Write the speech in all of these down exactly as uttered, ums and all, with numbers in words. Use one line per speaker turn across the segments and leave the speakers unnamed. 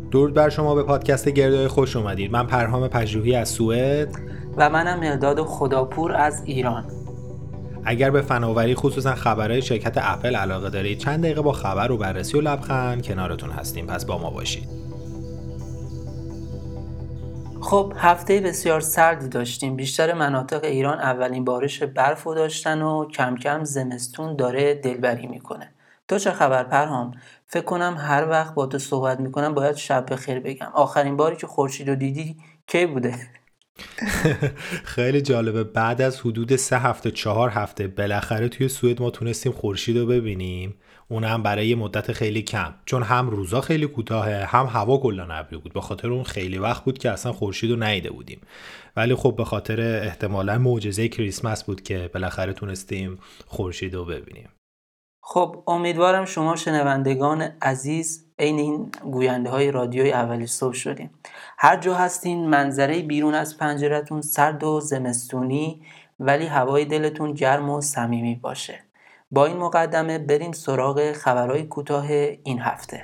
درود بر شما، به پادکست گردای خوش اومدید. من پرهام پژوهی از سوئد
و منم مرداد خداپور از ایران.
اگر به فناوری خصوصا خبرهای شرکت اپل علاقه دارید، چند دقیقه با خبر و بررسی و لبخند کنارتون هستیم، پس با ما باشید.
خب هفته بسیار سردی داشتیم. بیشتر مناطق ایران اولین بارش برف رو داشتن و کم کم زمستون داره دلبری میکنه. تو چه خبر پرهام؟ فکر کنم هر وقت با تو صحبت میکنم باید شب بخیر بگم. آخرین باری که خورشید رو دیدی کی بوده؟
خیلی جالبه، بعد از حدود سه هفته چهار هفته بالاخره توی سوئد ما تونستیم خورشید رو ببینیم، اونم برای یه مدت خیلی کم، چون هم روزا خیلی کوتاهه هم هوا کلا ابری بود. به خاطر اون خیلی وقت بود که اصلا خورشید رو ندیده بودیم، ولی خب به خاطر احتمالاً معجزه کریسمس بود که بالاخره تونستیم خورشید رو ببینیم.
خب امیدوارم شما شنوندگان عزیز عین این گوینده های رادیوی اولی صبح شدیم. هر جا هستین منظره بیرون از پنجرتون سرد و زمستونی، ولی هوای دلتون گرم و صمیمی باشه. با این مقدمه بریم سراغ خبرهای کوتاه این هفته.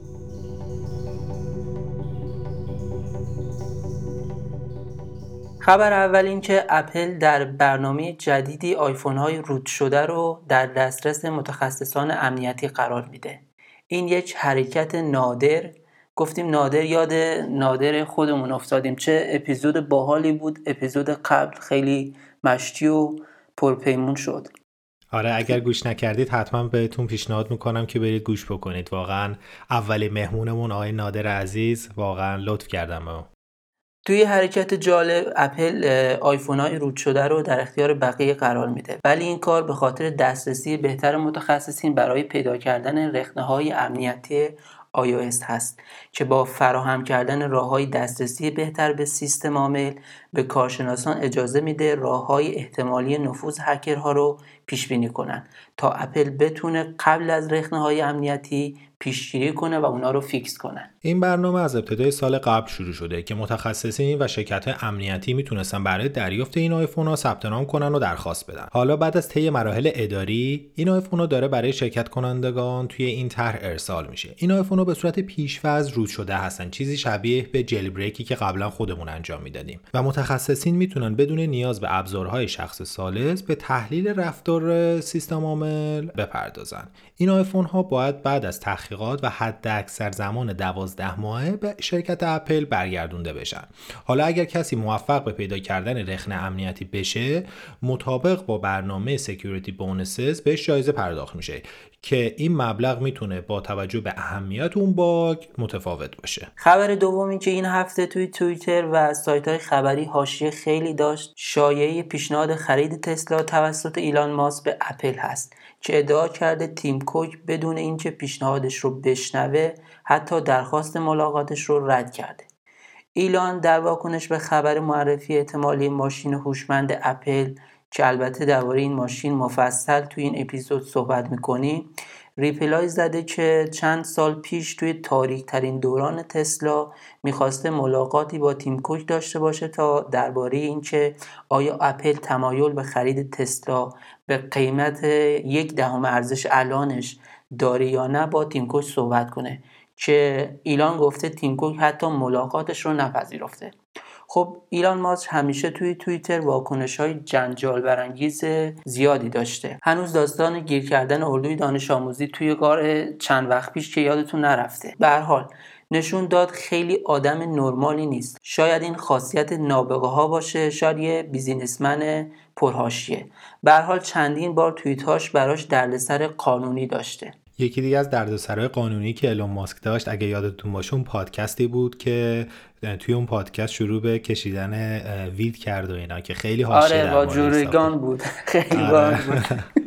خبر اول این که اپل در برنامه جدیدی آیفون های روت شده رو در دسترس متخصصان امنیتی قرار میده. این یک حرکت نادر، گفتیم نادر یاد نادر خودمون افتادیم. چه اپیزود باحالی بود، اپیزود قبل خیلی مشتی و پرپیمون شد.
آره، اگر گوش نکردید حتما بهتون پیشنهاد میکنم که برید گوش بکنید. واقعا اولی مهمونمون آقای نادر عزیز واقعا لطف کردن به ما.
توی حرکت جالب اپل آیفون های روت شده رو در اختیار بقیه قرار میده، ولی این کار به خاطر دسترسی بهتر متخصصین برای پیدا کردن رخنه های امنیتی آی او اس هست که با فراهم کردن راه‌های دسترسی بهتر به سیستم عامل به کارشناسان اجازه میده راه‌های احتمالی نفوذ هکرها رو پیش بینی کنن تا اپل بتونه قبل از رخنه‌های امنیتی پیشگیری کنه و اونا رو فیکس کنه.
این برنامه از ابتدای سال قبل شروع شده که متخصصین و شرکت‌های امنیتی میتونستن برای دریافت این آیفون‌ها ثبت نام کنن و درخواست بدن. حالا بعد از طی مراحل اداری، این آیفون‌ها داره برای شرکت کنندگان توی این طرح ارسال میشه. این آیفون‌ها به صورت پیش‌فرض روت شده هستن، چیزی شبیه به جل بریکی که قبلا خودمون انجام میدادیم و متخصصین میتونن بدون نیاز به ابزارهای شخص ثالث به تحلیل رفتار سیستم عامل بپردازن. این آیفون‌ها باید بعد از تحقیقات و حداکثر زمان دوازده ماهه به شرکت اپل برگردونده بشن. حالا اگر کسی موفق به پیدا کردن رخنه امنیتی بشه، مطابق با برنامه سکیوریتی بونسز بهش جایزه پرداخت میشه که این مبلغ میتونه با توجه به اهمیت اون باگ متفاوت باشه.
خبر دومی که این هفته توی توییتر و سایت‌های خبری حاشیه خیلی داشت، شایعه پیشنهاد خرید تسلا توسط ایلان ماسک به اپل هست که ادعا کرده تیم کوک بدون اینکه پیشنهادش رو بشنوه حتی درخواست ملاقاتش رو رد کرده. ایلان در واکنش به خبر معرفی احتمالی ماشین هوشمند اپل که البته درباره این ماشین مفصل توی این اپیزود صحبت می‌کنیم، ریپلای زده که چند سال پیش توی تاریک ترین دوران تسلا میخواسته ملاقاتی با تیم کوک داشته باشه تا درباره این که آیا اپل تمایل به خرید تسلا به قیمت یک دهم ارزش الانش داره یا نه با تیم کوک صحبت کنه، که ایلان گفته تیم کوک حتی ملاقاتش رو نپذیرفته. خب ایلان ماسک همیشه توی توییتر واکنش‌های جنجال برانگیز زیادی داشته. هنوز داستان گیر کردن اردوی دانش آموزی توی غار چند وقت پیش که یادتون نرفته. به هر حال نشون داد خیلی آدم نرمالی نیست. شاید این خاصیت نابغه ها باشه، شاید یه بیزینسمن پرحاشیه. به هر حال چندین بار توییتاش براش دردسر قانونی داشته.
یکی دیگه از دردسرای قانونی که ایلان ماسک داشت، اگه یادتون باشه، اون پادکستی بود که توی اون پادکست شروع به کشیدن وید کرد و اینا که خیلی حاشیه
آره با جورگان بود. خیلی باحال بود.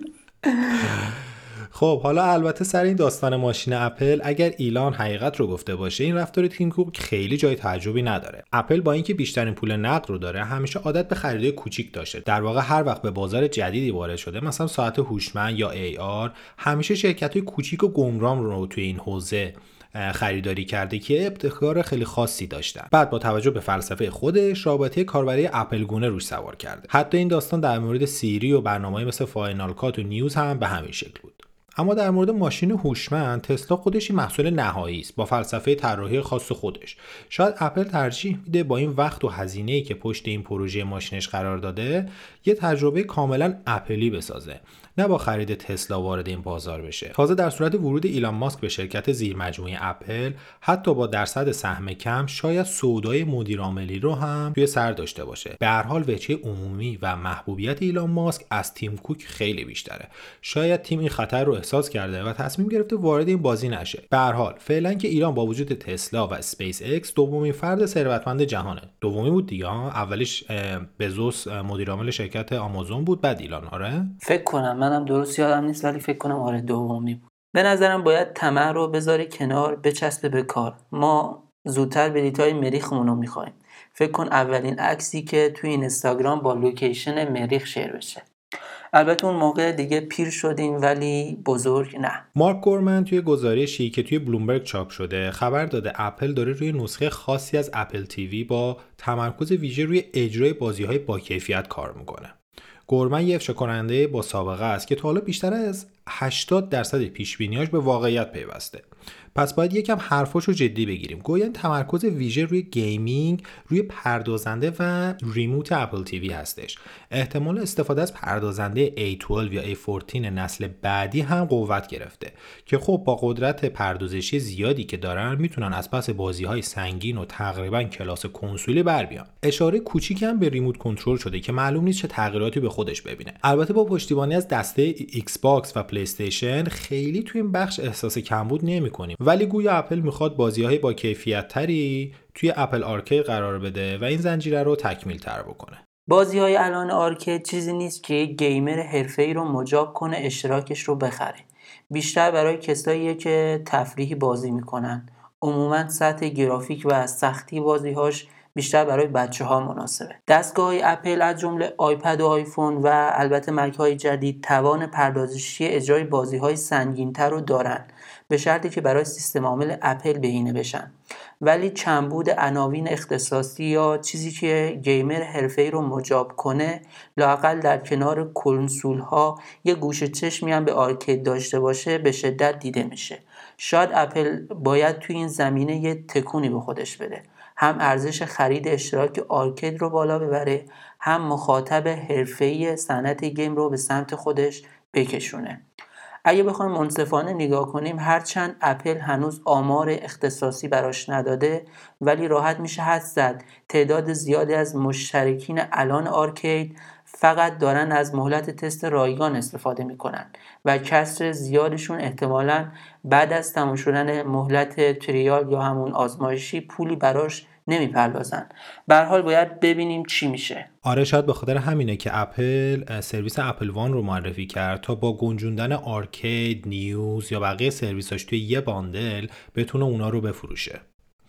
خب حالا البته سر این داستان ماشین اپل، اگر ایلان حقیقت رو گفته باشه، این رفتار تیم کوک خیلی جای تعجبی نداره. اپل با اینکه بیشترین پول نقد رو داره، همیشه عادت به خریدای کوچیک داشته. در واقع هر وقت به بازار جدیدی وارد شده، مثلا ساعت هوشمند یا ای آر، همیشه شرکت‌های کوچیک و گمرام رو توی این حوزه خریداری کرده که ابتکار خیلی خاصی داشتن. بعد با توجه به فلسفه خودش رابطه کاربری اپل گونه روش سوار کرده. حتی این داستان در مورد سیری و برنامه‌ای مثل فاینال کات و نیوز هم به همین شکل بود. اما در مورد ماشین هوشمند تسلا خودش این محصول نهایی است با فلسفه طراحی خاص خودش. شاید اپل ترجیح میده با این وقت و هزینه‌ای که پشت این پروژه ماشینش قرار داده یه تجربه کاملا اپلی بسازه، نه با خرید تسلا وارد این بازار بشه. تازه در صورت ورود ایلان ماسک به شرکت زیرمجموعه اپل، حتی با درصد سهم کم شاید سودای مدیر عاملی رو هم توی سر داشته باشه. به هر حال وجه عمومی و محبوبیت ایلان ماسک از تیم کوک خیلی بیشتره. شاید تیم این خطر رو احساس کرده و تصمیم گرفته وارد این بازی نشه. به هر حال فعلا که ایران با وجود تسلا و اسپیس ایکس دومین فرد ثروتمند جهانه. دومی بود دیگه، اولیش بزوس مدیر عامل شرکت آمازون بود، بعد ایلان. آره
فکر کنم، منم درست یادم نیست ولی فکر کنم آره دومی بود. به نظرم باید طمع رو بذاری کنار، بچسبه به کار. ما زودتر بلیطای مریخمون رو می‌خوایم. فکر کن اولین عکسی که توی اینستاگرام با لوکیشن مریخ شیر بشه. البته اون موقع دیگه پیر شدیم ولی بزرگ نه.
مارک گورمن توی گزارشی که توی بلومبرگ چاپ شده خبر داده اپل داره روی نسخه خاصی از اپل تیوی با تمرکز ویژه روی اجرای بازی‌های با کیفیت کار میکنه. گورمن یه افشا کننده با سابقه است که تا حالا بیشتر از هشتاد درصد پیش‌بینی‌هاش به واقعیت پیوسته. پس باید یکم حرفاشو جدی بگیریم. گویا تمرکز ویژه روی گیمینگ، روی پردازنده و ریموت اپل تیوی هستش. احتمال استفاده از پردازنده ای دوازده یا ای چهارده نسل بعدی هم قوت گرفته که خب با قدرت پردازشی زیادی که دارن میتونن از پس بازی‌های سنگین و تقریبا کلاس کنسولی بر بیان. اشاره کوچیکی هم به ریموت کنترل شده که معلوم نیست چه تغییراتی به خودش ببینه. البته با پشتیبانی از دسته ایکس باکس و پلی استیشن خیلی تو این بخش احساس کمبود نمی‌کنیم، ولی گویا اپل میخواد بازی‌های با کیفیت تری توی اپل آرکید قرار بده و این زنجیره رو تکمیل تر بکنه.
بازی‌های الان آرکید چیزی نیست که یک گیمر حرفه‌ای رو مجاب کنه اشتراکش رو بخره. بیشتر برای کساییه که تفریحی بازی میکنن. عموماً سطح گرافیک و سختی بازی‌هاش بیشتر برای بچه‌ها مناسبه. دستگاه‌های اپل از جمله آیپد و آیفون و البته مک‌های جدید توان پردازشی اجرای بازی‌های سنگین‌تر رو دارن، به شرطی که برای سیستم عامل اپل بهینه بشن. ولی کمبود عناوین اختصاصی یا چیزی که گیمر حرفه‌ای رو مجاب کنه، لااقل در کنار کنسول‌ها یه گوشه چشمی هم به آرکید داشته باشه، به شدت دیده میشه. شاید اپل باید توی این زمینه یه تکونی به خودش بده. هم ارزش خرید اشتراک آرکید رو بالا ببره، هم مخاطب حرفه‌ای صنعت گیم رو به سمت خودش بکشونه. اگه بخوایم منصفانه نگاه کنیم، هرچند اپل هنوز آمار اختصاصی براش نداده، ولی راحت میشه حدس زد تعداد زیادی از مشترکین الان آرکید فقط دارن از مهلت تست رایگان استفاده میکنن و کسر زیادشون احتمالاً بعد از تموم شدن مهلت تریال یا همون آزمایشی پولی براش نمیپردازن. به هر حال باید ببینیم چی میشه.
آره شاید به خاطر همینه که اپل سرویس اپل وان رو معرفی کرد تا با گنجوندن آرکید، نیوز یا بقیه سرویساش توی یه باندل بتونه اونا رو بفروشه.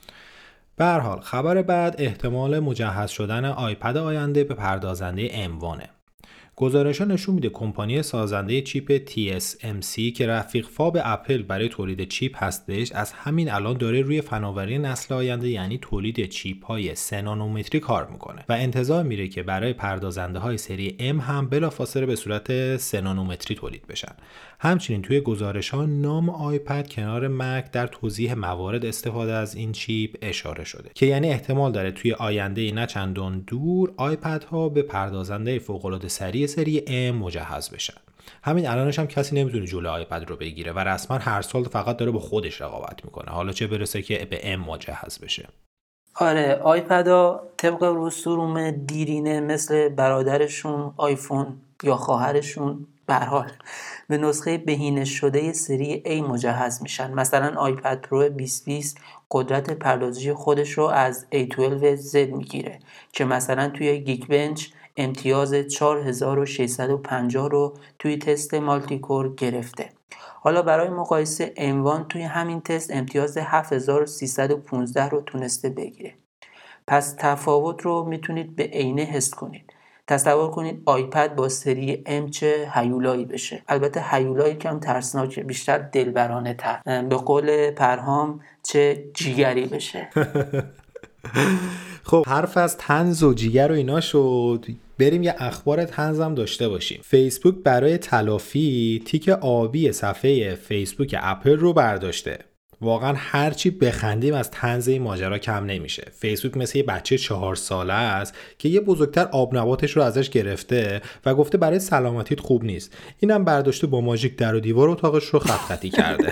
به هر حال خبر بعد احتمال مجهز شدن آیپد آینده به پردازنده ام وانه. گزارش‌ها نشون میده کمپانی سازنده چیپ تی اس ام سی که رفیق فاب اپل برای تولید چیپ هستش، از همین الان داره روی فناوری نسل آینده یعنی تولید چیپ‌های سه نانومتری کار میکنه و انتظار میره که برای پردازنده‌های سری M هم بلافاصله به صورت سه نانومتری تولید بشن. همچنین توی گزارش‌ها نام آیپد کنار مک در توضیح موارد استفاده از این چیپ اشاره شده که یعنی احتمال داره توی آینده نه چندان دور آیپدها به پردازنده فوق‌العاده سری سری M مجهز بشن. همین الانش هم کسی نمیتونه جلوی آیپد رو بگیره و رسما هر سال فقط داره با خودش رقابت میکنه، حالا چه برسه که به M مجهز بشه.
آره آیپدها طبق رسوم دیرینه مثل برادرشون آیفون یا خواهرشون به هر حال به نسخه بهینه شده سری A مجهز میشن. مثلا آیپد پرو بیست بیست قدرت پردازشی خودش رو از ای دوازده زد میگیره که مثلا توی گیک بنچ امتیاز چهار هزار و ششصد و پنجاه رو توی تست مالتی کور گرفته. حالا برای مقایسه ام وان توی همین تست امتیاز هفت هزار و سیصد و پانزده رو تونسته بگیره. پس تفاوت رو میتونید به عینه حس کنید. تصور کنید آیپد با سری ام چه هیولایی بشه. البته هیولایی کم ترسناکه، بیشتر دلبرانه تر. به قول پرهام چه جیگری بشه.
خب حرف از طنز و جیگر و اینا شد، بریم یه اخبار طنز هم داشته باشیم. فیسبوک برای تلافی تیک آبی صفحه فیسبوک اپل رو برداشته. واقعا هرچی بخندیم از طنز این ماجرا کم نمیشه. فیسبوک مثل یه بچه چهار ساله است که یه بزرگتر آب نباتش رو ازش گرفته و گفته برای سلامتیت خوب نیست. اینم برداشته با ماژیک در و دیوار اتاقش رو خط خطی کرده.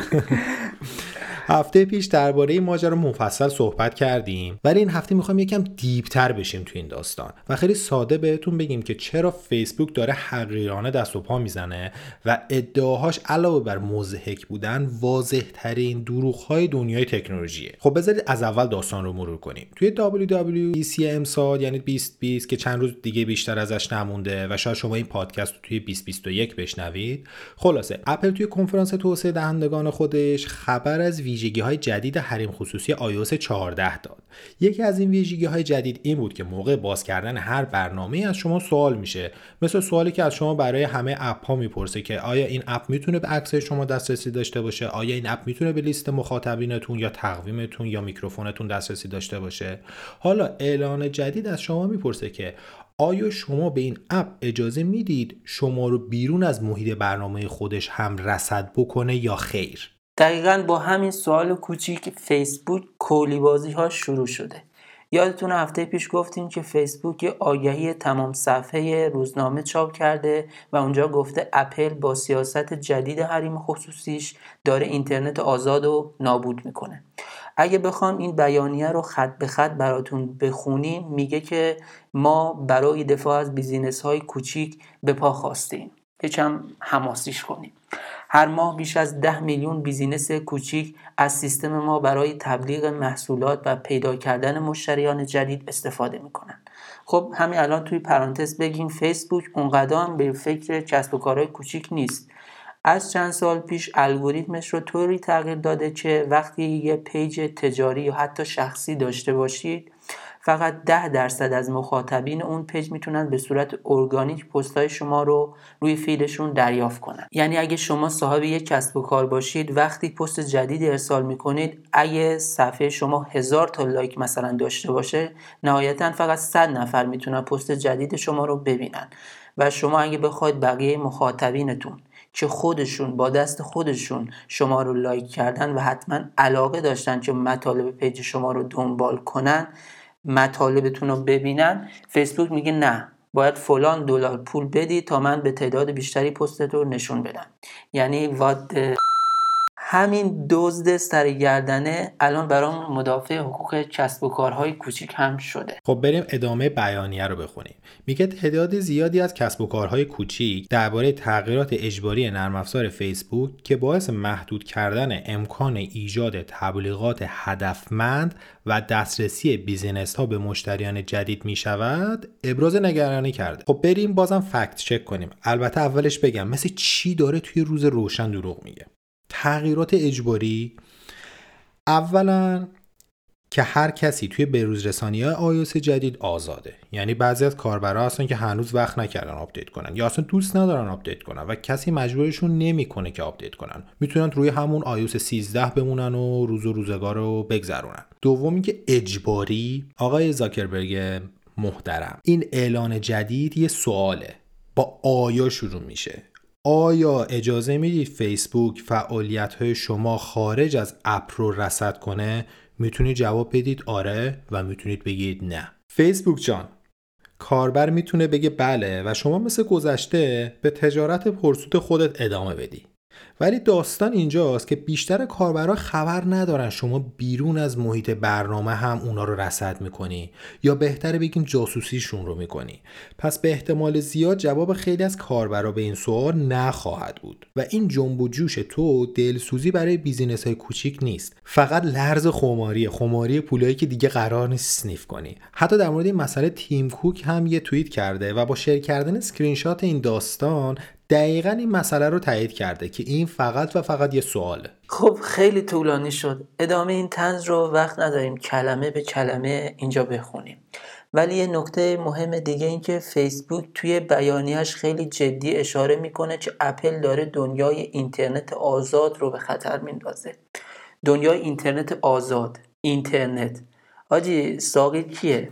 هفته پیش درباره این ماجرا مفصل صحبت کردیم، ولی این هفته میخوایم یکم دیپتر بشیم تو این داستان و خیلی ساده بهتون بگیم که چرا فیسبوک داره حقیرانه دست و پا میزنه و ادعاهاش علاوه بر مضحک بودن واضح ترین دروغ‌های دنیای تکنولوژیه. خب بذارید از اول داستان رو مرور کنیم. توی دبلیو دبلیو دی سی امسال یعنی بیست بیست که چند روز دیگه بیشتر ازش نمونده و شاید شما این پادکست رو توی بیست بیست و یک بشنوید، خلاصه اپل توی کنفرانس توسعه دهندگان خودش خبر از ویژگی‌های جدید حریم خصوصی آی او اس چهارده داد. یکی از این ویژگی‌های جدید این بود که موقع باز کردن هر برنامه‌ای از شما سوال میشه، مثل سوالی که از شما برای همه اپ‌ها میپرسه که آیا این اپ میتونه به عکس شما دسترسی داشته باشه، آیا این اپ میتونه به لیست مخاطبینتون یا تقویمتون یا میکروفونتون دسترسی داشته باشه. حالا اعلان جدید از شما میپرسه که آیا شما به این اپ اجازه میدید شما رو بیرون از محیط برنامه خودش هم رصد بکنه یا خیر؟
دقیقاً با همین سوال کوچیک فیسبوک کولی بازی ها شروع شده. یادتون هفته پیش گفتیم که فیسبوک یه آگهی تمام صفحه روزنامه چاپ کرده و اونجا گفته اپل با سیاست جدید حریم خصوصیش داره اینترنت آزاد و نابود میکنه. اگه بخوام این بیانیه رو خط به خط براتون بخونیم، میگه که ما برای دفاع از بیزینس های کوچیک به پا خواستیم. یکم حماسیش کنیم. هر ماه بیش از ده میلیون بیزینس کوچیک از سیستم ما برای تبلیغ محصولات و پیدا کردن مشتریان جدید استفاده میکنن. خب همین الان توی پرانتز بگیم فیسبوک اونقدر هم به فکر کسب و کارهای کوچیک نیست. از چند سال پیش الگوریتمش رو طوری تغییر داده که وقتی یه پیج تجاری یا حتی شخصی داشته باشید، فقط ده درصد از مخاطبین اون پیج میتونن به صورت ارگانیک پستای شما رو روی فیدشون دریافت کنن. یعنی اگه شما صاحب یک کسب و کار باشید، وقتی پست جدید ارسال میکنید، اگه صفحه شما هزار تا لایک مثلا داشته باشه، نهایتا فقط صد نفر میتونن پست جدید شما رو ببینن و شما اگه بخواید بقیه مخاطبینتون که خودشون با دست خودشون شما رو لایک کردن و حتما علاقه داشتن که مطالب پیج شما رو دنبال کنن، مطالبتون رو ببینن، فیسبوک میگه نه، باید فلان دلار پول بدی تا من به تعداد بیشتری پستت رو نشون بدم. یعنی واد همین دزد سرگردنه الان برام مدافع حقوق کسب و کارهای کوچیک هم شده.
خب بریم ادامه بیانیه رو بخونیم. میگه تعداد زیادی از کسب و کارهای کوچیک درباره تغییرات اجباری نرم افزار فیسبوک که باعث محدود کردن امکان ایجاد تبلیغات هدفمند و دسترسی بیزینس ها به مشتریان جدید می شود ابراز نگرانی کرده. خب بریم بازم فکت چک کنیم. البته اولش بگم مثل چی داره توی روز روشن دروغ میگه. تغییرات اجباری، اولا که هر کسی توی بروزرسانی‌های آی او اس جدید آزاده. یعنی بعضی از کاربرا هستن که هنوز وقت نکردن آپدیت کنن یا اصلا دوست ندارن آپدیت کنن و کسی مجبورشون نمیکنه که آپدیت کنن. میتونن روی همون آی او اس سیزده بمونن و روز و روزگار رو بگذرونن. دومی که اجباری، آقای زاکربرگ محترم، این اعلان جدید یه سواله. با آیا شروع میشه. آیا اجازه میدید فیسبوک فعالیت‌های شما خارج از اپ رو رصد کنه؟ میتونید جواب بدید آره و میتونید بگید نه. فیسبوک جان، کاربر میتونه بگه بله و شما مثل گذشته به تجارت پرسود خودت ادامه بدی. ولی داستان اینجاست که بیشتر کاربرا خبر ندارن شما بیرون از محیط برنامه هم اونا رو رصد میکنی یا بهتره بگیم جاسوسیشون رو میکنی. پس به احتمال زیاد جواب خیلی از کاربرا به این سوال نخواهد بود و این جنب و جوش تو دلسوزی برای بیزینس های کوچیک نیست، فقط لرز خماری خماری پولایی که دیگه قرار نیست اسنیف کنی. حتی در مورد این مسئله تیم کوک هم یه توییت کرده و با شیر کردن اسکرین شات این داستان دقیقاً این مسئله رو تایید کرده که این فقط و فقط یه سواله.
خب خیلی طولانی شد. ادامه این طنز رو وقت نداریم کلمه به کلمه اینجا بخونیم. ولی یه نکته مهم دیگه این که فیسبوک توی بیانیه‌اش خیلی جدی اشاره میکنه که اپل داره دنیای اینترنت آزاد رو به خطر میندازه. دنیای اینترنت آزاد، اینترنت. آجی ساقی کیه؟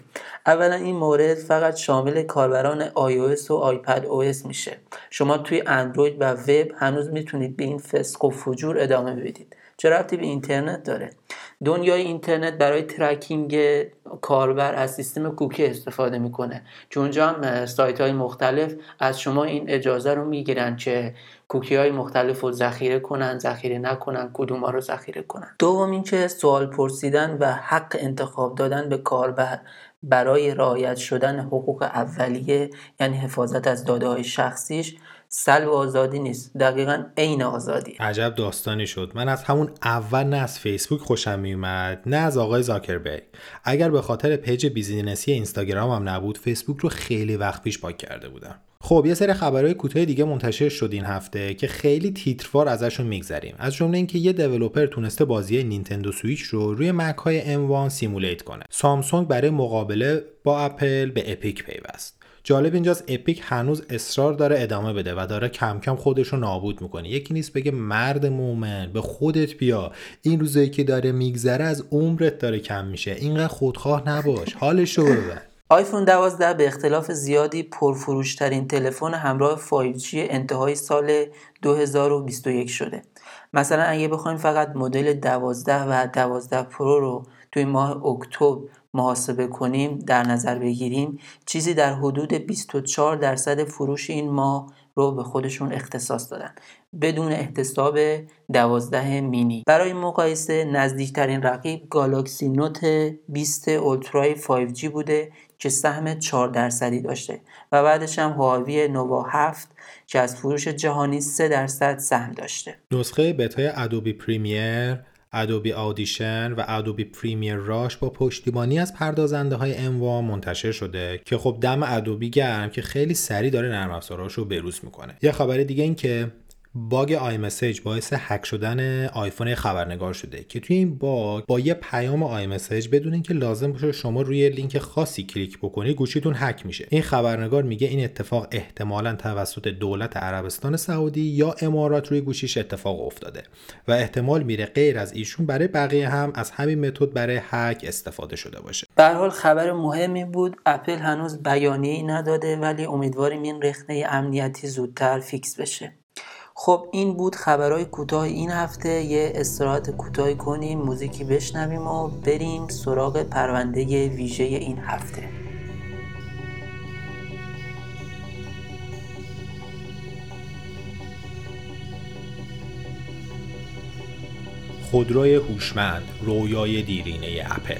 اولا این مورد فقط شامل کاربران آی او اس و آیپد او اس میشه. شما توی اندروید و وب هنوز میتونید به این فسق و فجور ادامه بدید. چه ربطی به اینترنت داره؟ دنیای اینترنت برای ترکینگ کاربر از سیستم کوکی استفاده میکنه، چون اونجا هم سایت های مختلف از شما این اجازه رو میگیرن که کوکی های مختلف رو ذخیره کنن، ذخیره نکنن، کدوم ها رو ذخیره کنن. دوم این که سوال پرسیدن و حق انتخاب دادن به کاربر برای رعایت شدن حقوق اولیه، یعنی حفاظت از داده های شخصیش، سلب آزادی نیست، دقیقاً عین آزادی.
عجب داستانی شد. من از همون اول نه از فیسبوک خوشم میومد نه از آقای زاکربرگ. اگر به خاطر پیج بیزینسی اینستاگرام هم نبود، فیسبوک رو خیلی وقت پیش پاک کرده بودم. خب یه سری خبرهای کوتاه دیگه منتشر شد این هفته که خیلی تیتروار ازشون میگذریم. از جمله اینکه یه دیولپر تونسته بازی نینتندو سویچ رو روی مک های ام وان سیمولیت کنه. سامسونگ برای مقابله با اپل به اپیک پیوست. جالب اینجاست اپیک هنوز اصرار داره ادامه بده و داره کم کم خودش رو نابود میکنه. یکی نیست بگه مرد مومن به خودت بیا، این روزایی که داره میگذره از عمرت داره کم میشه، اینقدر خودخواه نباش، حالش رو ببر.
آیفون دوازده به اختلاف زیادی پرفروشترین تلفن همراه فایو جی انتهای سال دو هزار و بیست و یک شده. مثلا اگه بخوایم فقط مدل دوازده و دوازده پرو رو توی ماه اکتبر محاسبه کنیم، در نظر بگیریم، چیزی در حدود بیست و چهار درصد فروش این ماه رو به خودشون اختصاص دادن بدون احتساب دوازده مینی. برای مقایسه نزدیکترین رقیب گالاکسی نوت بیست اولترای فایو جی بوده که سهم چهار درصدی داشته و بعدش هم هواوی نووا هفت که از فروش جهانی سه درصد سهم داشته.
نسخه بتای ادوبی پریمیر، ادوبی آدیشن و ادوبی پریمیر راش با پشتیبانی از پردازنده های ام وان منتشر شده که خب دم ادوبی گرم که خیلی سریع داره نرم افزاراشو بروز میکنه. یه خبر دیگه این که باگ آی مسیج باعث هک شدن آیفون خبرنگار شده که توی این باگ با یه پیام آی مسیج بدون اینکه لازم باشه شما روی لینک خاصی کلیک بکنید گوشیتون هک میشه. این خبرنگار میگه این اتفاق احتمالاً توسط دولت عربستان سعودی یا امارات روی گوشیش اتفاق افتاده و احتمال میره غیر از ایشون برای بقیه هم از همین متد برای هک استفاده شده باشه.
به هر حال خبر مهمی بود. اپل هنوز بیانیه‌ای نداده ولی امیدواریم این رخنه امنیتی زودتر فیکس بشه. خب این بود خبرهای کوتاه این هفته. یه استراحت کوتاهی کنیم، موزیکی بشنویم و بریم سراغ پرونده ویژه این هفته.
خودروی هوشمند، رویای دیرینه اپل.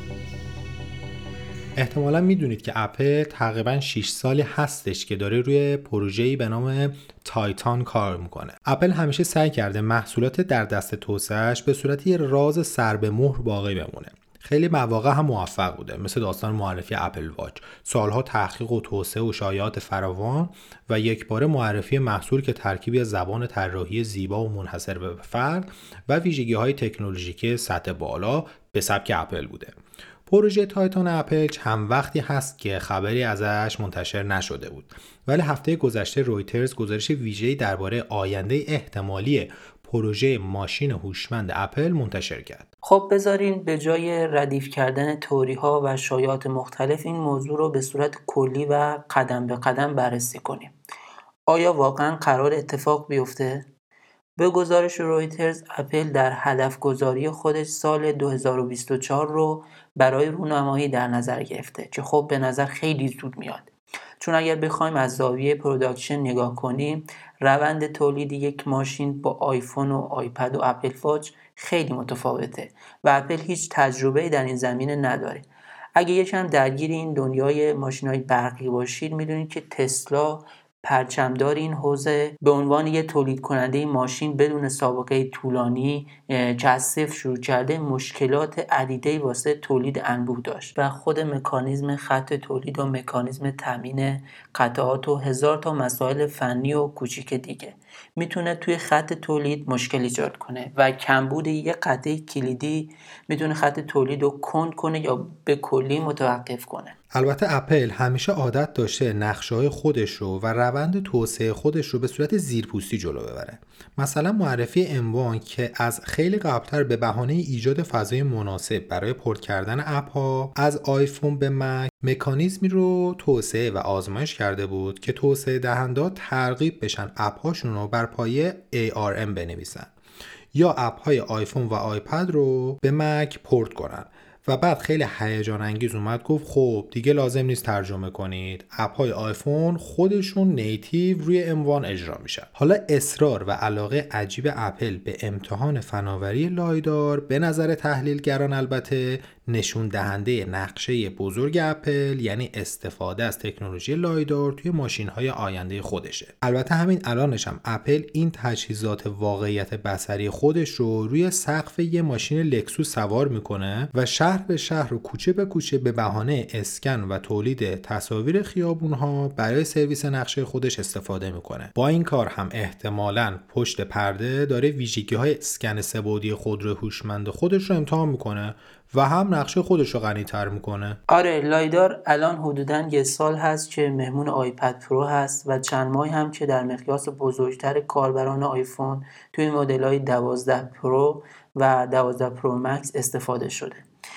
احتمالا میدونید که اپل تقریبا شش سالی هستش که داره روی پروژه‌ای به نام تایتان کار میکنه. اپل همیشه سعی کرده محصولات در دست توسعه‌اش به صورت یه راز سر به مهر باقی بمونه. خیلی مواقع هم موفق بوده، مثل داستان معرفی اپل واچ، سالها تحقیق و توسعه و شایعات فراوان و یک باره معرفی محصول که ترکیبی از زبان طراحی زیبا و منحصر به فرد و ویژگی‌های تکنولوژیکی سطح بالا به سبک اپل بوده. پروژه تایتان اپل چند وقتی هست که خبری ازش منتشر نشده بود، ولی هفته گذشته رویترز گزارش ویژه‌ای درباره آینده احتمالی پروژه ماشین هوشمند اپل منتشر کرد.
خب بذارین به جای ردیف کردن تئوری‌ها و شایعات مختلف این موضوع رو به صورت کلی و قدم به قدم بررسی کنیم. آیا واقعا قرار اتفاق بیفته؟ به گزارش رویترز، اپل در هدف گذاری خودش سال دو هزار و بیست و چهار رو برای رونمایی در نظر گرفته که خب به نظر خیلی زود میاد، چون اگر بخوایم از زاویه پروداکشن نگاه کنیم، روند تولید یک ماشین با آیفون و آیپد و اپل واچ خیلی متفاوته و اپل هیچ تجربه‌ای در این زمینه نداره. اگه یکم درگیر این دنیای ماشین‌های برقی باشید میدونید که تسلا پرچمدار این حوزه به عنوان یک تولید کننده ماشین بدون سابقه طولانی که از صفر شروع کرده مشکلات عدیده‌ای واسه تولید انبوه داشت و خود مکانیزم خط تولید و مکانیزم تامین قطعات و هزار تا مسائل فنی و کوچیک دیگه میتونه توی خط تولید مشکل ایجاد کنه و کمبود یک قطعه کلیدی میتونه خط تولید رو کند کنه یا به کلی متوقف کنه.
البته اپل همیشه عادت داشته نقشه‌های خودش رو و روند توسعه خودش رو به صورت زیرپوستی جلو ببره. مثلا معرفی ام وان که از خیلی قبلتر به بهانه ایجاد فضای مناسب برای پورت کردن اپ‌ها از آیفون به مک مکانیزمی رو توسعه و آزمایش کرده بود که توسعه دهنده ترغیب بشن اپ‌هاشون رو بر پایه ای آر ام بنویسن یا اپ‌های آیفون و آیپد رو به مک پورت کنن و بعد خیلی هیجان انگیز اومد گفت خب دیگه لازم نیست ترجمه کنید، اپ‌های آیفون خودشون نیتیو روی ام وان اجرا میشن. حالا اصرار و علاقه عجیب اپل به امتحان فناوری لایدار به نظر تحلیلگران البته نشون دهنده نقشه بزرگ اپل، یعنی استفاده از تکنولوژی لایدار توی ماشین‌های آینده خودشه. البته همین الانش هم اپل این تجهیزات واقعیت بصری خودش رو روی سقف یه ماشین لکسوس سوار میکنه و شهر به شهر و کوچه به کوچه به بهانه اسکن و تولید تصاویر خیابون‌ها برای سرویس نقشه خودش استفاده میکنه. با این کار هم احتمالاً پشت پرده داره ویژگی‌های اسکن سه‌بعدی خودرو هوشمند خودش رو امتحان میکنه و هم نقشه خودش رو غنی‌تر میکنه.
آره، لایدار الان حدوداً یه سال هست که مهمون آیپد پرو هست و چند ماهی هم که در مقیاس بزرگتر کاربران آیفون توی مدل‌های دوازده پرو و دوازده پرو مکس استفاده شده.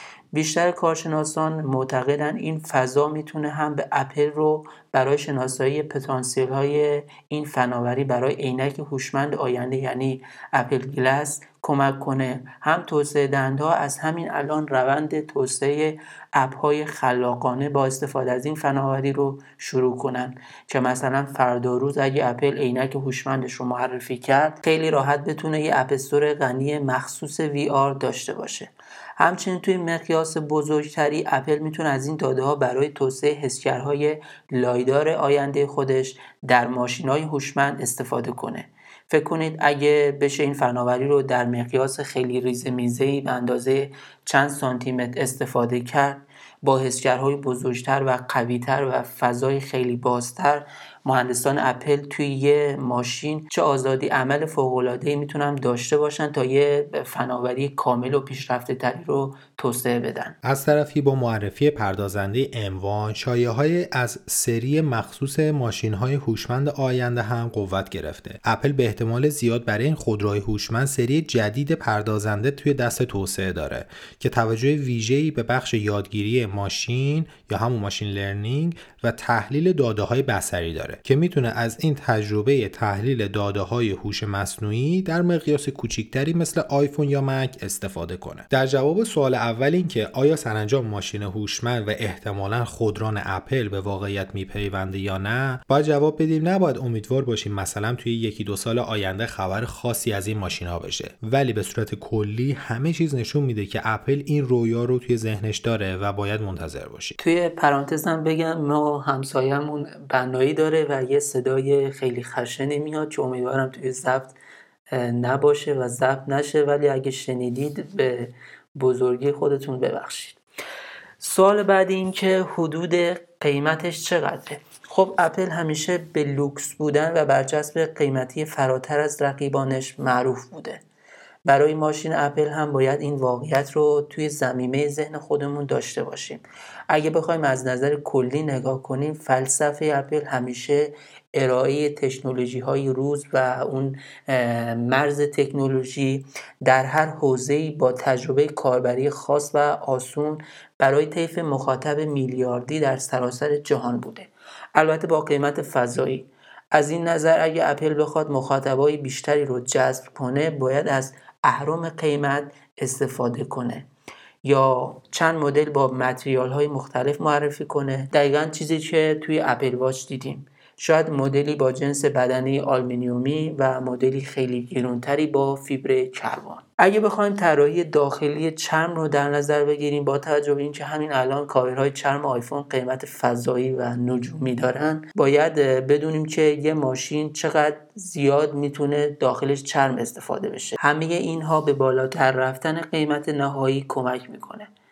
بیشتر کارشناسان معتقدن این فضا میتونه هم به اپل رو برای شناسایی پتانسیل های این فناوری برای عینک هوشمند آینده یعنی اپل گلس کمک کنه، هم توسعه دهنده‌ها از همین الان روند توسعه اپ های خلاقانه با استفاده از این فناوری رو شروع کنن که مثلا فردا روز اگه اپل عینک هوشمندش رو معرفی کرد خیلی راحت بتونه یه اپ استور غنی مخصوص وی آر داشته باشه. همچنین توی مقیاس بزرگتری اپل میتونه از این داده ها برای توسعه حسگرهای لایدار آینده خودش در ماشین‌های هوشمند استفاده کنه. فکر کنید اگه بشه این فناوری رو در مقیاس خیلی ریزه میزه‌ای به اندازه چند سانتی متر استفاده کرد، با حسگرهای بزرگتر و قوی‌تر و فضای خیلی بازتر، مهندسان اپل توی یه ماشین چه آزادی عمل فوق‌العاده‌ای میتونن داشته باشن تا یه فناوری کامل و پیشرفته تری رو توسعه بدن.
از طرفی با معرفی پردازنده ام وان شایعه‌های از سری مخصوص ماشین‌های هوشمند آینده هم قوت گرفته. اپل به احتمال زیاد برای این خودروهای هوشمند سری جدید پردازنده توی دست توسعه داره که توجه ویژه‌ای به بخش یادگیری ماشین یا همون ماشین لرنینگ و تحلیل داده‌های بصری داره که میتونه از این تجربه تحلیل داده‌های هوش مصنوعی در مقیاس کوچکتری مثل آیفون یا مک استفاده کنه. در جواب سوال اول این که آیا سرانجام ماشین هوشمند و احتمالاً خودران اپل به واقعیت میپیونده یا نه، باید جواب بدیم نباید امیدوار باشیم مثلا توی یکی دو سال آینده خبر خاصی از این ماشین‌ها بشه، ولی به صورت کلی همه چیز نشون میده که اپل این رویا رو توی ذهنش داره و باید منتظر باشیم.
توی پرانتزم بگم ما همسایه‌مون بنایی داره و یه صدای خیلی خشنی میاد که امیدوارم توی ضبط نباشه و ضبط نشه، ولی اگه شنیدید به بزرگی خودتون ببخشید. سوال بعدی این که حدود قیمتش چقدره؟ خب اپل همیشه به لوکس بودن و برچسب قیمتی فراتر از رقیبانش معروف بوده. برای ماشین اپل هم باید این واقعیت رو توی ضمیمه ذهن خودمون داشته باشیم. اگه بخوایم از نظر کلی نگاه کنیم، فلسفه اپل همیشه ارائه تکنولوژی های روز و اون مرز تکنولوژی در هر حوزه‌ای با تجربه کاربری خاص و آسون برای طیف مخاطب میلیاردی در سراسر جهان بوده، البته با قیمت فضایی. از این نظر اگه اپل بخواد مخاطبای بیشتری رو جذب کنه باید از اهرم قیمت استفاده کنه یا چند مدل با متریال های مختلف معرفی کنه، دقیقاً چیزی که توی اپل واچ دیدیم. شاید مدلی با جنس بدنه آلومینیومی و مدلی خیلی گرانتری با فیبر کربن. اگه بخوایم طراحی داخلی چرم رو در نظر بگیریم، با توجه به اینکه همین الان کاورهای چرم آیفون قیمت فضایی و نجومی دارن، باید بدونیم که یه ماشین چقدر زیاد میتونه داخلش چرم استفاده بشه. همه اینها به بالاتر رفتن قیمت نهایی کمک میکنه.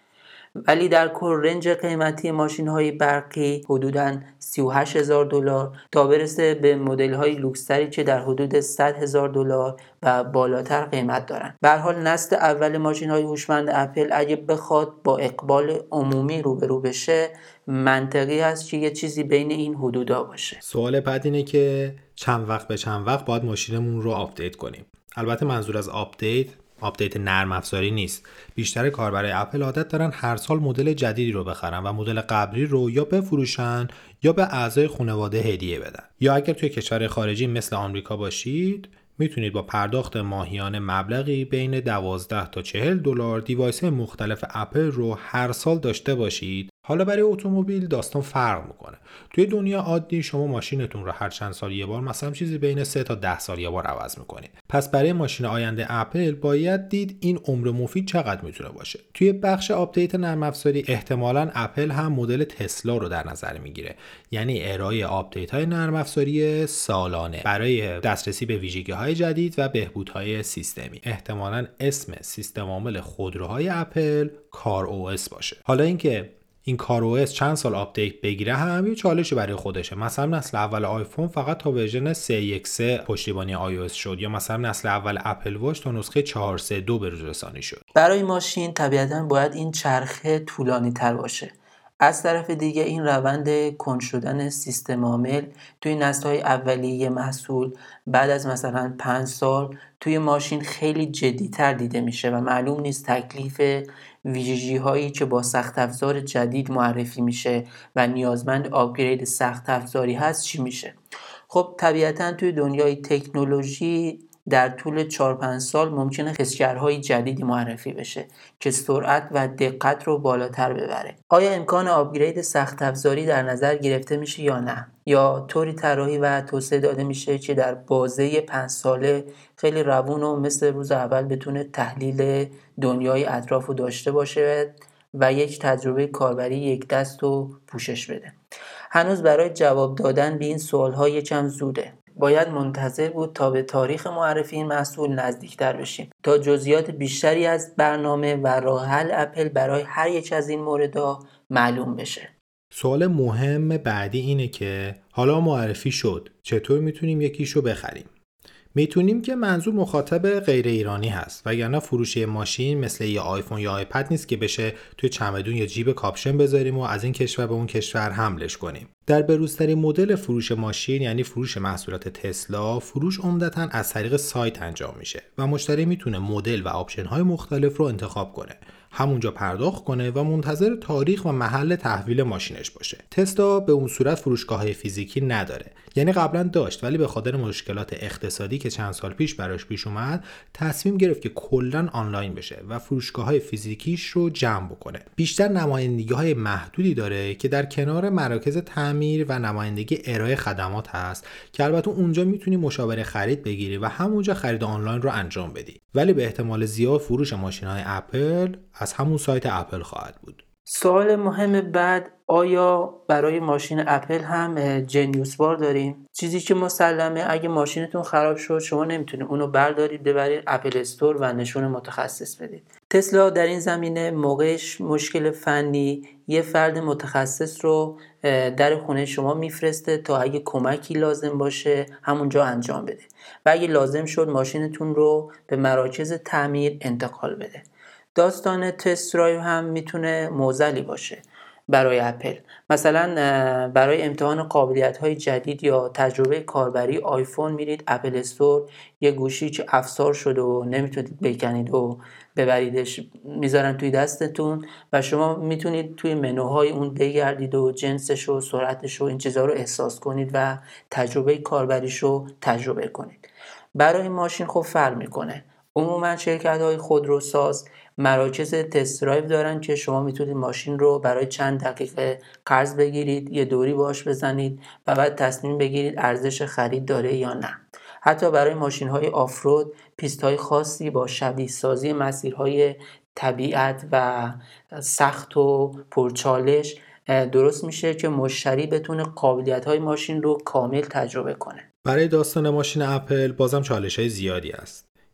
ولی در کل رنج قیمتی ماشین های برقی حدوداً سی و هشت هزار دلار تا برسه به مدل های لوکس‌تری که در حدود صد هزار دلار و بالاتر قیمت دارن. به هر حال نسل اول ماشین های هوشمند اپل اگه بخواد با اقبال عمومی روبرو بشه منطقی هست که یه چیزی بین این حدودا باشه.
سوال بعد اینه که چند وقت به چند وقت باید ماشینمون رو آپدیت کنیم. البته منظور از آپدیت آپدیت نرم افزاری نیست. بیشتر کاربرای اپل عادت دارن هر سال مدل جدیدی رو بخرن و مدل قبلی رو یا بفروشن یا به اعضای خانواده هدیه بدن. یا اگر توی کشور خارجی مثل آمریکا باشید میتونید با پرداخت ماهیانه مبلغی بین دوازده تا چهل دلار دیوایس مختلف اپل رو هر سال داشته باشید. حالا برای اتومبیل داستان فرق میکنه. توی دنیا عادی شما ماشینتون رو هر چند سال یه بار مثلا چیزی بین سه تا ده سال یه بار عوض میکنید. پس برای ماشین آینده اپل باید دید این عمر مفید چقدر میتونه باشه. توی بخش آپدیت نرم افزاری احتمالاً اپل هم مدل تسلا رو در نظر میگیره. یعنی ارائه آپدیت های نرم افزاری سالانه برای دسترسی به ویژگی‌های جدید و بهبودهای سیستمی. احتمالاً اسم سیستم عامل خودروهای اپل کار او اس باشه. حالا اینکه این کار او اس چند سال آپدیت بگیره هم یه چالشی برای خودشه. مثلا نسل اول آیفون فقط تا ورژن سه نقطه صفر پشتیبانی آی او اس شد، یا مثلا نسل اول اپل واچ تا نسخه چهار نقطه صفر دو به روز رسانی شد.
برای ماشین طبیعتاً باید این چرخه طولانی تر باشه. از طرف دیگه این روند کند شدن سیستم عامل توی نسل‌های اولیه محصول بعد از مثلا پنج سال توی ماشین خیلی جدی‌تر دیده میشه و معلوم نیست تکلیف ویژگی‌هایی که با سخت افزار جدید معرفی میشه و نیازمند آپگرید سخت افزاری هست چی میشه. خب طبیعتاً توی دنیای تکنولوژی در طول چهار پنج سال ممکنه حسگرهای جدیدی معرفی بشه که سرعت و دقت رو بالاتر ببره. آیا امکان آپگرید سخت افزاری در نظر گرفته میشه یا نه؟ یا طوری طراحی و توسعه داده میشه که در بازه پنج ساله خیلی روون و مثل روز اول بتونه تحلیل دنیای اطراف رو داشته باشه و یک تجربه کاربری یک دست رو پوشش بده؟ هنوز برای جواب دادن به این سوال‌ها یکم زوده. باید منتظر بود تا به تاریخ معرفی این محصول نزدیکتر بشیم تا جزئیات بیشتری از برنامه و راه حل اپل برای هر یک از این موردها معلوم بشه.
سوال مهم بعدی اینه که حالا معرفی شد، چطور میتونیم یکیشو بخریم؟ میتونیم که منظور مخاطب غیر ایرانی هست، وگرنه فروش ماشین مثل یه آیفون یا آیپد نیست که بشه توی چمدون یا جیب کاپشن بذاریم و از این کشور به اون کشور حملش کنیم. در بروزترین مدل فروش ماشین یعنی فروش محصولات تسلا، فروش عمدتاً از طریق سایت انجام میشه و مشتری میتونه مدل و آپشن‌های مختلف رو انتخاب کنه، همونجا پرداخت کنه و منتظر تاریخ و محل تحویل ماشینش باشه. تسلا به اون صورت فروشگاه‌های فیزیکی نداره. یعنی قبلا داشت ولی به خاطر مشکلات اقتصادی که چند سال پیش براش پیش اومد تصمیم گرفت که کلاً آنلاین بشه و فروشگاه‌های فیزیکیش رو جمع بکنه. بیشتر نمایندگی‌های محدودی داره که در کنار مراکز تعمیر و نمایندگی ارائه خدمات هست که البته اونجا میتونی مشاوره خرید بگیری و همونجا خرید آنلاین رو انجام بدی. ولی به احتمال زیاد فروش ماشین‌های اپل از همون سایت اپل خواهد بود.
سوال مهم بعد، آیا برای ماشین اپل هم جنیوس بار داریم؟ چیزی که مسلمه اگه ماشینتون خراب شد شما نمیتونید اونو بردارید ببرید اپل استور و نشون متخصص بدید. تسلا در این زمینه موقعش مشکل فنی یه فرد متخصص رو در خونه شما میفرسته تا اگه کمکی لازم باشه همونجا انجام بده و اگه لازم شد ماشینتون رو به مراکز تعمیر انتقال بده. داستان تست درایو هم میتونه معضلی باشه برای اپل. مثلا برای امتحان قابلیت‌های جدید یا تجربه کاربری آیفون میرید اپل استور، یه گوشی که افسار شده و نمیتونید بکنید و ببریدش میذارن توی دستتون و شما میتونید توی منوهای اون بگردید و جنسش و سرعتش و این چیزها رو احساس کنید و تجربه کاربریش رو تجربه کنید. برای ماشین خب فرق میکنه. عموما شرکت‌های خودروساز مراکز تست درایو دارن که شما میتونید ماشین رو برای چند دقیقه قرض بگیرید، یه دوری باش بزنید و بعد تصمیم بگیرید ارزش خرید داره یا نه. حتی برای ماشین‌های آفرود پیست‌های خاصی با شبیه سازی مسیرهای طبیعت و سخت و پرچالش درست میشه که مشتری بتونه قابلیت‌های ماشین رو کامل تجربه کنه.
برای داستان ماشین اپل بازم چالش‌های زیادی است.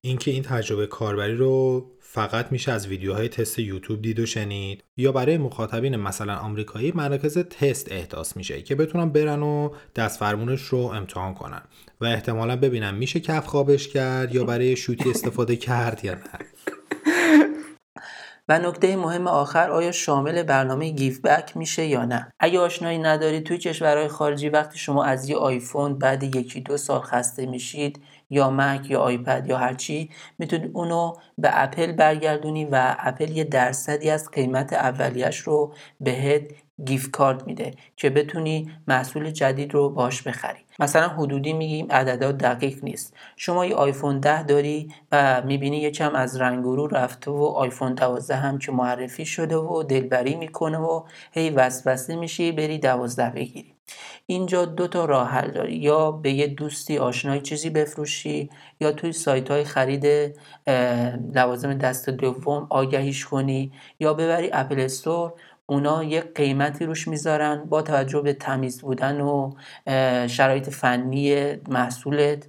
اینکه این تجربه کاربری رو فقط میشه از ویدیوهای تست یوتیوب دید و شنید، یا برای مخاطبین مثلا آمریکایی مراکز تست احداث میشه که بتونن برن و دست فرمونش رو امتحان کنن و احتمالا ببینن میشه کف خوابش کرد یا برای شوتی استفاده کرد یا نه.
و نکته مهم آخر، آیا شامل برنامه گیف بک میشه یا نه؟ اگه آشنایی ندارید توی کشورهای خارجی، وقتی شما از یه آیفون بعد یکی دو سال خسته میشید یا مک یا آیپد یا هرچی، میتونید اونو به اپل برگردونی و اپل یه درصدی از قیمت اولیش رو بهت گیفت کارت میده که بتونی محصول جدید رو باش بخری. مثلا حدودی میگیم، عددا دقیق نیست. شما یه آیفون ده داری و میبینی یکم از رنگ و رو رفته و آیفون دوازده هم که معرفی شده و دلبری میکنه و هی وسوسه میشی بری دوازده بگیری. اینجا دو تا راه حل داری، یا به یه دوستی آشنایی چیزی بفروشی، یا توی سایت های خرید لوازم دست دوم آگهیش کنی، یا ببری اپل استور. اونا یه قیمتی روش میذارن با توجه به تمیز بودن و شرایط فنی محصولت.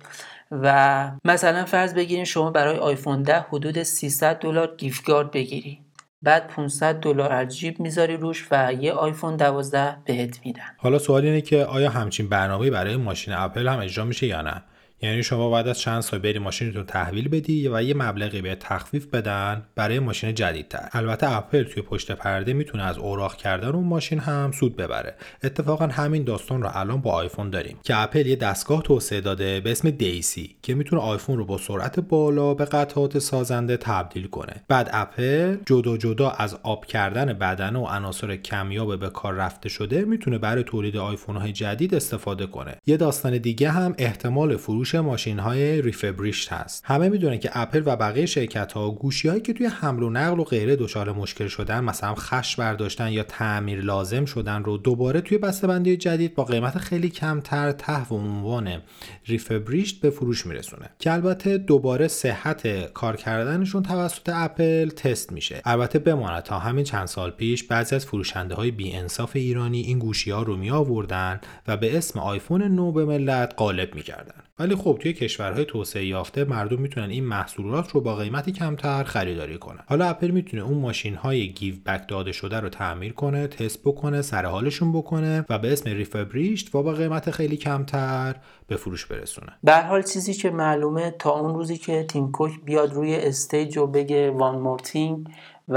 و مثلا فرض بگیرین شما برای آیفون ده حدود سیصد دلار گیفت کارت بگیری، بعد پانصد دلار از جیب میذاری روش و یه آیفون دوازده بهت میدن.
حالا سوال اینه که آیا همچین برنامه‌ای برای ماشین اپل هم اجرا میشه یا نه؟ یعنی شما بعد از چند سال بری ماشینتون تحویل بدی و یه مبلغی به تخفیف بدن برای ماشین جدیدتر. البته اپل توی پشت پرده میتونه از اوراق کردن اون ماشین هم سود ببره. اتفاقا همین داستان رو الان با آیفون داریم که اپل یه دستگاه توسعه داده به اسم دیسی که میتونه آیفون رو با سرعت بالا به قطعات سازنده تبدیل کنه. بعد اپل جدا جدا از آب کردن بدنه و عناصر کمیاب به کار رفته شده میتونه برای تولید آیفون‌های جدید استفاده کنه. یه داستان دیگه هم احتمال فروش ماشین‌های ریفبریشت هست. همه میدونن که اپل و بقیه شرکت‌ها گوشی‌هایی که توی حمل و نقل و غیره دچار مشکل شدن، مثلا خش برداشتن یا تعمیر لازم شدن، رو دوباره توی بسته‌بندی جدید با قیمت خیلی کمتر تحت عنوان ریفبریشت به فروش میرسونه که البته دوباره صحت کار کردنشون توسط اپل تست میشه. البته بماند تا همین چند سال پیش بعضی از فروشنده‌های بی‌انصاف ایرانی این گوشی‌ها رو می‌آوردن و به اسم آیفون نو به ملت غالب می‌کردن. ولی خب توی کشورهای توسعه یافته مردم میتونن این محصولات رو با قیمتی کمتر خریداری کنن. حالا اپل میتونه اون ماشین‌های گیو بک داده شده رو تعمیر کنه، تست بکنه، سر حالشون بکنه و به اسم ریفبریشت و با قیمت خیلی کمتر به فروش برسونه.
به هر حال چیزی که معلومه تا اون روزی که تیم کوک بیاد روی استیج و بگه وان مور تینگ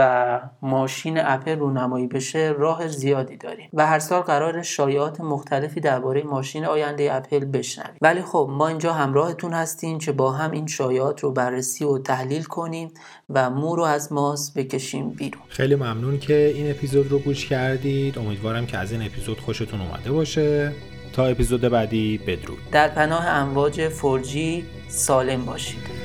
و ماشین اپل رونمایی بشه، راه زیادی داریم و هر سال قرار شایعات مختلفی درباره ماشین آینده اپل بشنویم. ولی خب ما اینجا همراهتون هستیم که با هم این شایعات رو بررسی و تحلیل کنیم و مو رو از ماس بکشیم بیرون.
خیلی ممنون که این اپیزود رو گوش کردید. امیدوارم که از این اپیزود خوشتون اومده باشه. تا اپیزود بعدی بدرود.
در پناه امواج فور جی سالم باشید.